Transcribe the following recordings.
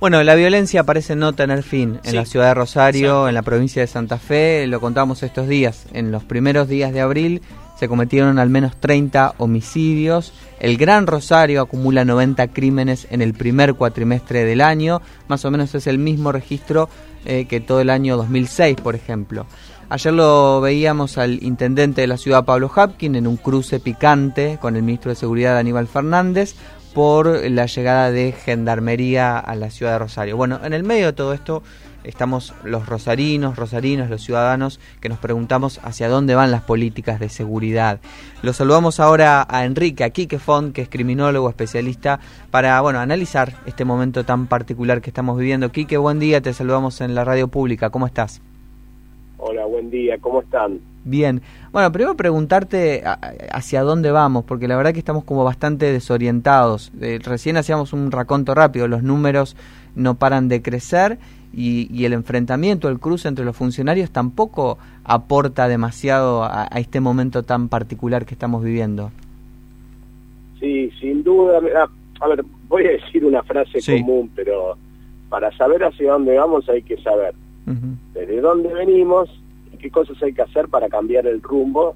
Bueno, la violencia parece no tener fin en la ciudad de Rosario, en la provincia de Santa Fe. Lo contamos estos días. En los primeros días de abril se cometieron al menos 30 homicidios. El Gran Rosario acumula 90 crímenes en el primer cuatrimestre del año. Más o menos es el mismo registro que todo el año 2006, por ejemplo. Ayer lo veíamos al intendente de la ciudad, Pablo Hapkin, en un cruce picante con el ministro de Seguridad, Aníbal Fernández, por la llegada de gendarmería a la ciudad de Rosario. Bueno, en el medio de todo esto estamos los rosarinos, los ciudadanos, que nos preguntamos hacia dónde van las políticas de seguridad. Lo saludamos ahora a Enrique, a Quique Font, que es criminólogo especialista, para analizar este momento tan particular que estamos viviendo. Quique, buen día, te saludamos en la radio pública, ¿cómo estás? Hola, buen día, ¿cómo están? Bien. Bueno, primero preguntarte hacia dónde vamos, porque la verdad que estamos como bastante desorientados. Recién hacíamos un raconto rápido, los números no paran de crecer y el enfrentamiento, el cruce entre los funcionarios tampoco aporta demasiado a este momento tan particular que estamos viviendo. Sí, sin duda. A ver, voy a decir una frase común, pero para saber hacia dónde vamos hay que saber desde dónde venimos y qué cosas hay que hacer para cambiar el rumbo,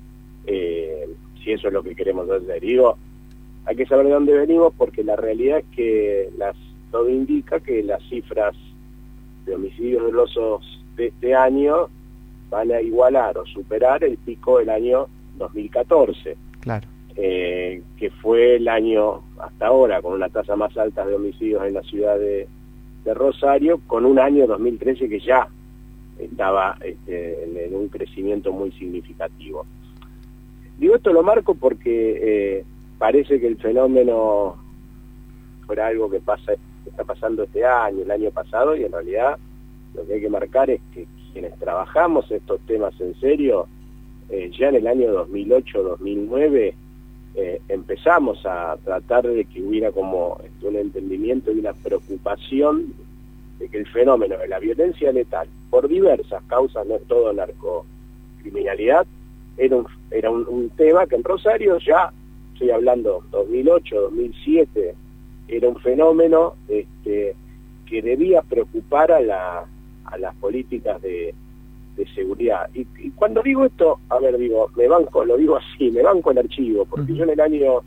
si eso es lo que queremos hacer. Digo, hay que saber de dónde venimos porque la realidad es que todo indica que las cifras de homicidios dolosos de este año van a igualar o superar el pico del año 2014. Claro. Que fue el año hasta ahora con una tasa más alta de homicidios en la ciudad de Rosario, con un año 2013 que ya estaba en un crecimiento muy significativo. Digo, esto lo marco porque parece que el fenómeno fuera algo que está pasando este año, el año pasado, y en realidad lo que hay que marcar es que quienes trabajamos estos temas en serio, ya en el año 2008-2009 empezamos a tratar de que hubiera como un entendimiento y una preocupación de que el fenómeno de la violencia letal, por diversas causas, no es todo narcocriminalidad, era un tema que en Rosario ya, estoy hablando 2008, 2007, era un fenómeno que debía preocupar a las políticas de seguridad. Y cuando digo esto, lo digo así, me banco el archivo, porque yo en el año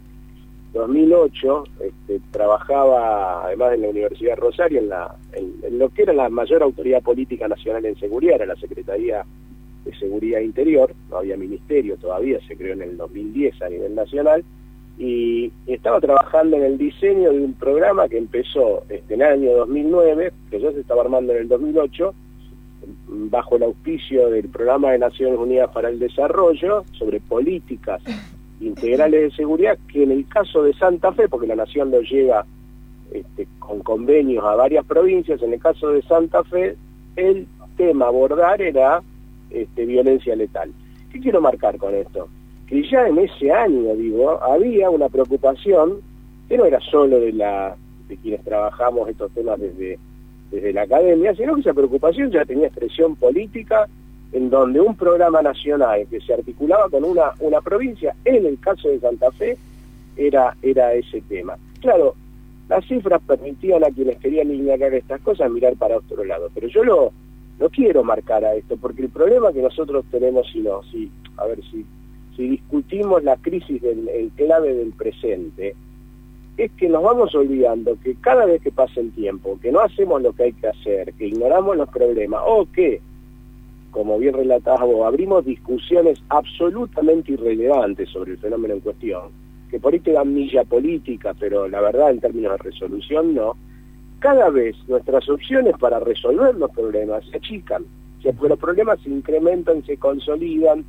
2008 trabajaba, además en la Universidad de Rosario, en lo que era la mayor autoridad política nacional en seguridad, era la Secretaría de Seguridad Interior, no había ministerio todavía, se creó en el 2010 a nivel nacional, y estaba trabajando en el diseño de un programa que empezó en el año 2009, que ya se estaba armando en el 2008, bajo el auspicio del Programa de Naciones Unidas para el Desarrollo, sobre políticas integrales de seguridad, que en el caso de Santa Fe, porque la Nación lo lleva con convenios a varias provincias, en el caso de Santa Fe, el tema a abordar era violencia letal. ¿Qué quiero marcar con esto? Que ya en ese año, había una preocupación que no era solo de quienes trabajamos estos temas desde la academia, sino que esa preocupación ya tenía expresión política, en donde un programa nacional que se articulaba con una provincia, en el caso de Santa Fe, era ese tema. Claro, las cifras permitían a quienes querían ignorar estas cosas mirar para otro lado, pero yo lo quiero marcar a esto, porque el problema que nosotros tenemos, si discutimos la crisis el clave del presente, es que nos vamos olvidando que cada vez que pasa el tiempo, que no hacemos lo que hay que hacer, que ignoramos los problemas, o que, como bien relatabas vos, abrimos discusiones absolutamente irrelevantes sobre el fenómeno en cuestión, que por ahí te dan milla política, pero la verdad en términos de resolución no, cada vez nuestras opciones para resolver los problemas se achican, porque los problemas se incrementan, se consolidan,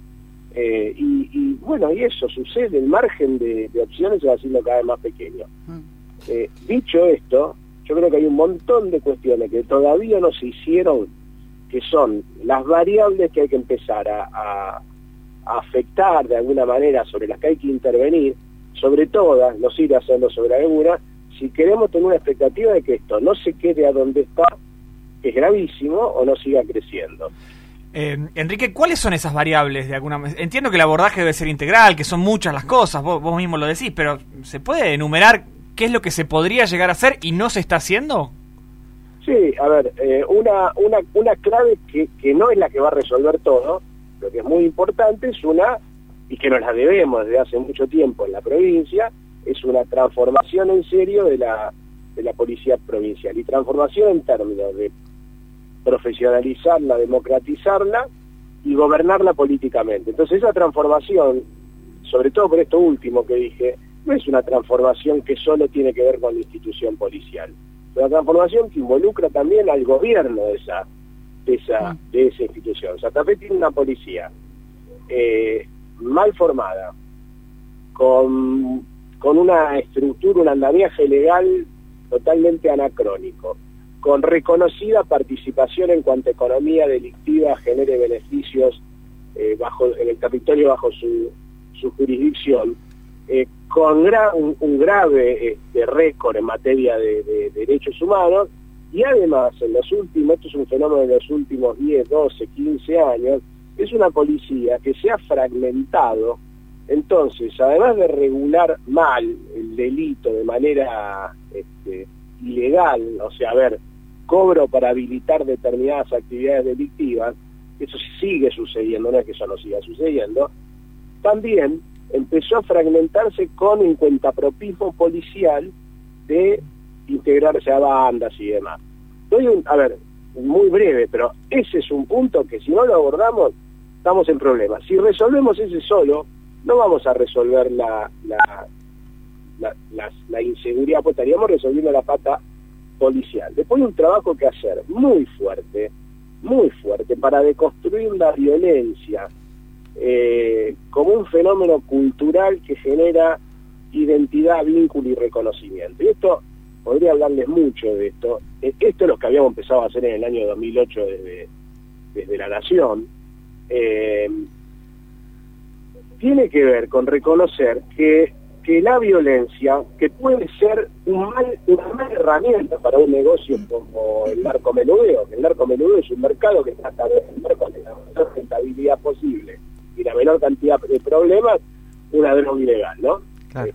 y eso sucede, el margen de opciones se va haciendo cada vez más pequeño. Dicho esto, yo creo que hay un montón de cuestiones que todavía no se hicieron, que son las variables que hay que empezar a afectar de alguna manera, sobre las que hay que intervenir, sobre todas, no ir haciendo sobre alguna, si queremos tener una expectativa de que esto no se quede a donde está, que es gravísimo, o no siga creciendo. Enrique, ¿cuáles son esas variables? Entiendo que el abordaje debe ser integral, que son muchas las cosas, vos mismo lo decís, pero ¿se puede enumerar qué es lo que se podría llegar a hacer y no se está haciendo? Sí, a ver, una clave que no es la que va a resolver todo, lo que es muy importante es y que nos la debemos desde hace mucho tiempo en la provincia, es una transformación en serio de la policía provincial, y transformación en términos de profesionalizarla, democratizarla y gobernarla políticamente. Entonces esa transformación, sobre todo por esto último que dije, no es una transformación que solo tiene que ver con la institución policial, es una transformación que involucra también al gobierno de esa institución. Santa Fe tiene una policía mal formada, con una estructura, un andamiaje legal totalmente anacrónico, con reconocida participación en cuanto a economía delictiva genere beneficios en el Capitolio bajo su jurisdicción, con un grave récord en materia de derechos humanos, y además esto es un fenómeno de los últimos 10, 12, 15 años, es una policía que se ha fragmentado. Entonces, además de regular mal el delito de manera ilegal, o sea, cobro para habilitar determinadas actividades delictivas, eso sigue sucediendo, no es que eso no siga sucediendo, también empezó a fragmentarse con un cuentapropismo policial de integrarse a bandas y demás. Muy breve, pero ese es un punto que si no lo abordamos, estamos en problemas. Si resolvemos ese solo, no vamos a resolver la inseguridad, pues estaríamos resolviendo la pata policial. Después hay un trabajo que hacer muy fuerte, para deconstruir la violencia como un fenómeno cultural que genera identidad, vínculo y reconocimiento. Y esto, podría hablarles mucho de esto. Esto es lo que habíamos empezado a hacer en el año 2008 desde La Nación. Tiene que ver con reconocer que la violencia, que puede ser una mala herramienta para un negocio como el narcomenudeo, que el narcomenudeo es un mercado que trata de vender con la mayor rentabilidad posible y la menor cantidad de problemas, una droga ilegal, ¿no? Claro.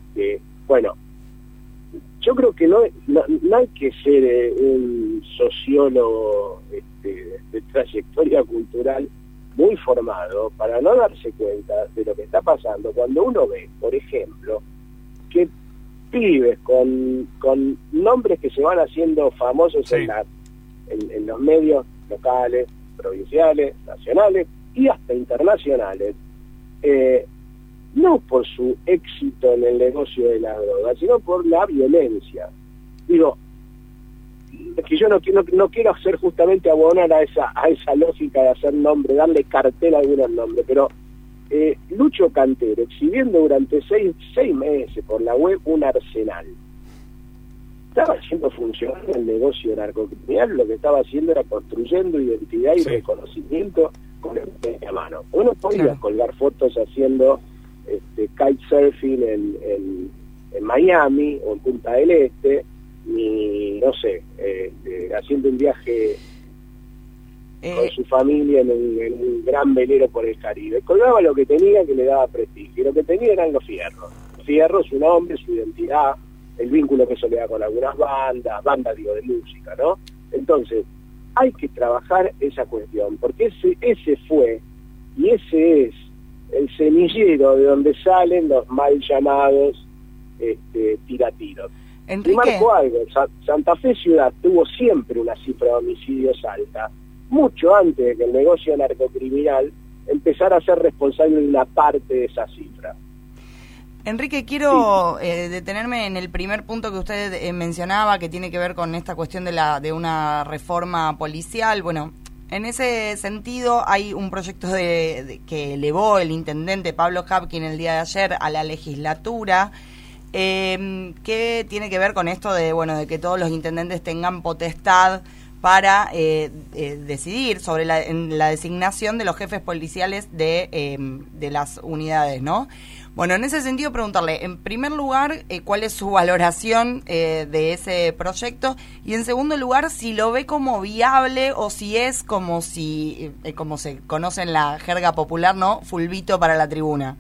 Yo creo que no hay que ser un sociólogo de trayectoria cultural muy formado para no darse cuenta de lo que está pasando cuando uno ve, por ejemplo, que pibes con nombres que se van haciendo famosos en los medios locales, provinciales, nacionales y hasta internacionales, no por su éxito en el negocio de la droga, sino por la violencia. Digo, es que yo no quiero hacer justamente abonar a esa lógica de hacer nombre, darle cartel a algunos nombres, pero Lucho Cantero, exhibiendo durante seis meses por la web un arsenal, estaba haciendo funcionar el negocio narcocriminal, lo que estaba haciendo era construyendo identidad y reconocimiento con el a mano. Uno podía colgar fotos haciendo kitesurfing en Miami o en Punta del Este, ni no sé, haciendo un viaje con su familia en un gran velero por el Caribe. Colgaba lo que tenía, que le daba prestigio, y lo que tenía eran los fierros. Los fierros, su nombre, su identidad, el vínculo que eso le da con algunas bandas de música, ¿no? Entonces, hay que trabajar esa cuestión, porque ese fue, y ese es, el semillero de donde salen los mal llamados tiratiros. Enrique. Y marco algo, Santa Fe Ciudad tuvo siempre una cifra de homicidios alta, mucho antes de que el negocio narcocriminal empezara a ser responsable de una parte de esa cifra. Enrique, quiero detenerme en el primer punto que usted mencionaba, que tiene que ver con esta cuestión de una reforma policial. Bueno, en ese sentido hay un proyecto que elevó el intendente Pablo Habkin el día de ayer a la legislatura, que tiene que ver con esto de que todos los intendentes tengan potestad para decidir sobre la designación de los jefes policiales de las unidades, ¿no? Bueno, en ese sentido preguntarle, en primer lugar, cuál es su valoración de ese proyecto, y en segundo lugar, si lo ve como viable o si es como se conoce en la jerga popular, ¿no? Fulbito para la tribuna.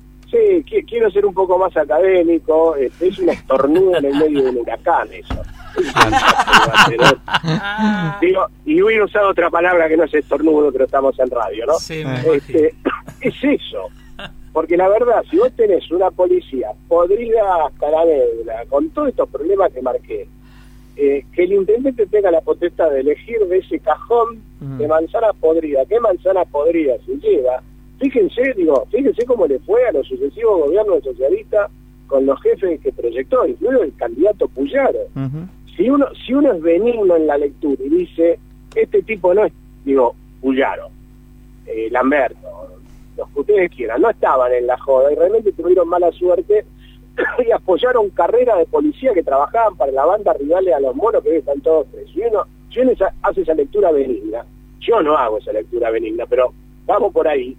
Sí, quiero ser un poco más académico, es una estornuda en el medio del huracán eso. Digo, y hubiera usado otra palabra que no es estornudo, pero estamos en radio, ¿no? Sí, es eso. Porque la verdad, si vos tenés una policía podrida hasta la médula, con todos estos problemas que marqué, que el intendente tenga la potestad de elegir de ese cajón de manzana podrida, ¿qué manzana podrida se lleva? Fíjense cómo le fue a los sucesivos gobiernos socialistas con los jefes que proyectó, incluido el candidato Puyaro. Si uno es benigno en la lectura y dice, este tipo no es, Puyaro, Lamberto, los que ustedes quieran, no estaban en la joda y realmente tuvieron mala suerte y apoyaron carreras de policía que trabajaban para la banda rivales a los monos que hoy están todos presos. Si uno hace esa lectura benigna, yo no hago esa lectura benigna, pero vamos por ahí.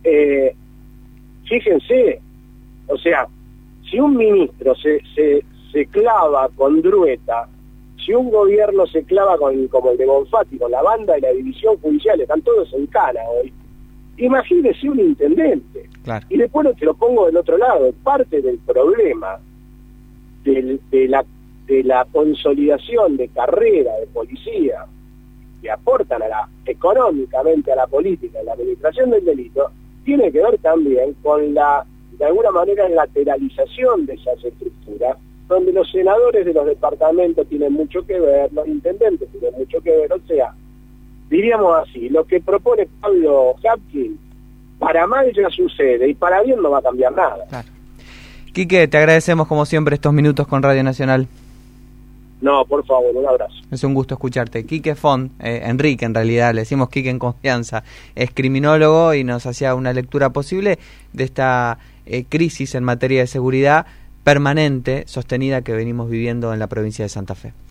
Fíjense, o sea, si un ministro se clava con Drueta, si un gobierno se clava como el de Bonfatti, con la banda y la división judicial, están todos en cana hoy, imagínese un intendente. Claro. Y después te lo pongo del otro lado, parte del problema de la consolidación de carrera de policía que aportan económicamente a la política y la administración del delito, tiene que ver también con de alguna manera, lateralización de esas estructuras, donde los senadores de los departamentos tienen mucho que ver, los intendentes tienen mucho que ver, o sea, diríamos así, lo que propone Pablo Hapkin, para mal ya sucede y para bien no va a cambiar nada. Claro. Quique, te agradecemos como siempre estos minutos con Radio Nacional. No, por favor, un abrazo. Es un gusto escucharte. Quique Font, Enrique en realidad, le decimos Quique en confianza, es criminólogo y nos hacía una lectura posible de esta crisis en materia de seguridad permanente, sostenida que venimos viviendo en la provincia de Santa Fe.